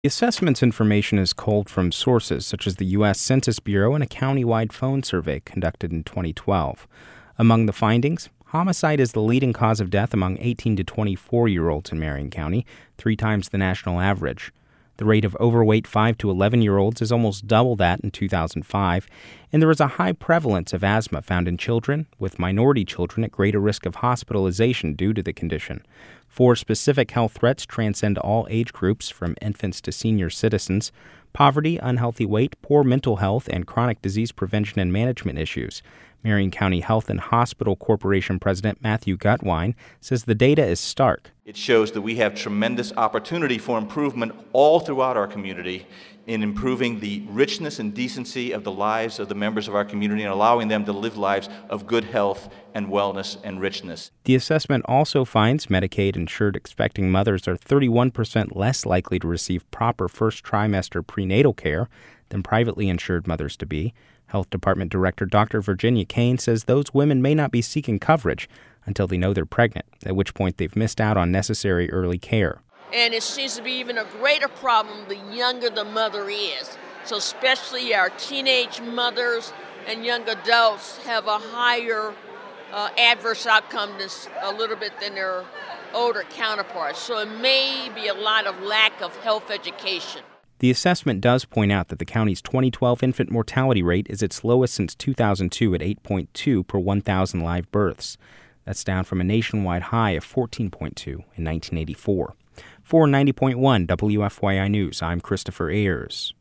The assessment's information is culled from sources such as the U.S. Census Bureau and a county-wide phone survey conducted in 2012. Among the findings, homicide is the leading cause of death among 18 to 24-year-olds in Marion County, 3 times the national average. The rate of overweight 5 to 11-year-olds is almost double that in 2005, and there is a high prevalence of asthma found in children, with minority children at greater risk of hospitalization due to the condition. 4 specific health threats transcend all age groups, from infants to senior citizens: poverty, unhealthy weight, poor mental health, and chronic disease prevention and management issues. Marion County Health and Hospital Corporation President Matthew Gutwine says the data is stark. It shows that we have tremendous opportunity for improvement all throughout our community in improving the richness and decency of the lives of the members of our community and allowing them to live lives of good health and wellness and richness. The assessment also finds Medicaid-insured expecting mothers are 31% less likely to receive proper first trimester prenatal care than privately insured mothers to be. Health Department Director Dr. Virginia Kane says those women may not be seeking coverage until they know they're pregnant, at which point they've missed out on necessary early care. And it seems to be even a greater problem the younger the mother is. So especially our teenage mothers and young adults have a higher adverse outcome a little bit than their older counterparts. So it may be a lot of lack of health education. The assessment does point out that the county's 2012 infant mortality rate is its lowest since 2002 at 8.2 per 1,000 live births. That's down from a nationwide high of 14.2 in 1984. For 90.1 WFYI News, I'm Christopher Ayers.